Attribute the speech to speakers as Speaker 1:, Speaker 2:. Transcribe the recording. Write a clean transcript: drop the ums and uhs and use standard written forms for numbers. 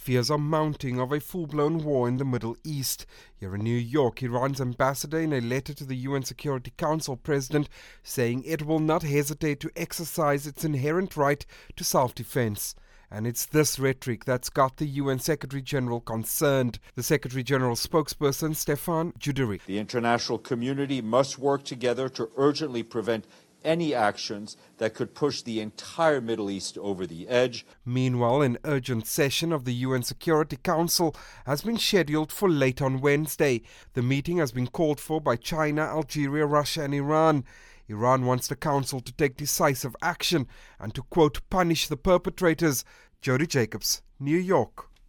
Speaker 1: Fears are mounting of a full-blown war in the Middle East. Here in New York, Iran's ambassador in a letter to the UN Security Council president saying it will not hesitate to exercise its inherent right to self-defense. And it's this rhetoric that's got the UN Secretary-General concerned. The Secretary-General spokesperson, Stéphane Dujarric.
Speaker 2: The international community must work together to urgently prevent any actions that could push the entire Middle East over the edge.
Speaker 1: Meanwhile, an urgent session of the UN Security Council has been scheduled for late on Wednesday. The meeting has been called for by China, Algeria, Russia and Iran. Iran wants the Council to take decisive action and to, quote, punish the perpetrators. Jody Jacobs, New York.